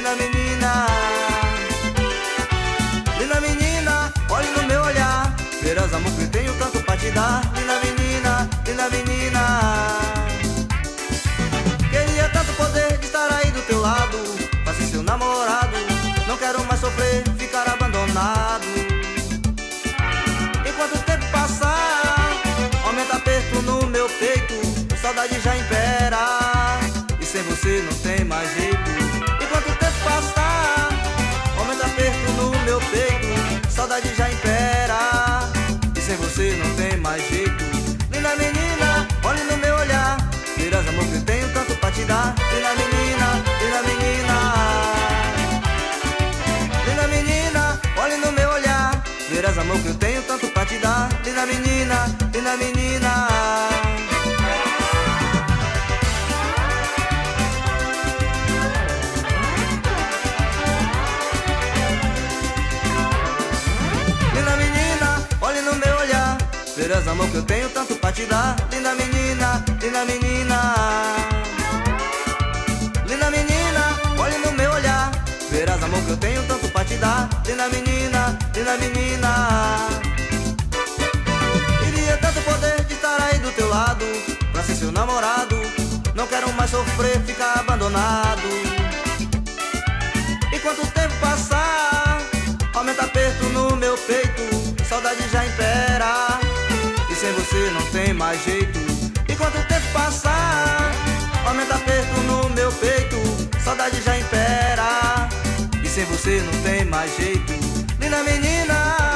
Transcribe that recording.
linda menina. Linda menina, olhe no meu olhar, verás amor que tenho tanto pra te dar. Linda menina, linda menina. Queria tanto poder estar aí do teu lado, pra ser seu namorado. Não quero mais sofrer, ficar abandonado. Enquanto o tempo passar, aumenta aperto no meu peito, saudade já impera, e sem você não tem mais jeito. Enquanto o tempo passar, aumenta aperto no meu peito, saudade já impera, e sem você não tem mais jeito. Linda menina, olhe no meu olhar, verás amor que eu tenho tanto pra te dar. Linda menina, linda menina. Linda menina, olhe no meu olhar, verás amor que eu tenho tanto pra te dar. Linda menina, linda menina. Linda menina, olhe no meu olhar, verás amor que eu tenho tanto pra te dar. Linda menina, linda menina. Linda menina, olhe no meu olhar, verás amor que eu tenho tanto pra te dar. Linda menina, linda menina. Queria tanto poder estar aí do teu lado, pra ser seu namorado. Não quero mais sofrer, ficar abandonado. Enquanto o tempo passar, aumenta aperto no meu peito, saudade já impera, e sem você não tem mais jeito. Enquanto o tempo passar, aumenta aperto no meu peito, saudade já impera, e sem você não tem mais jeito. Linda menina.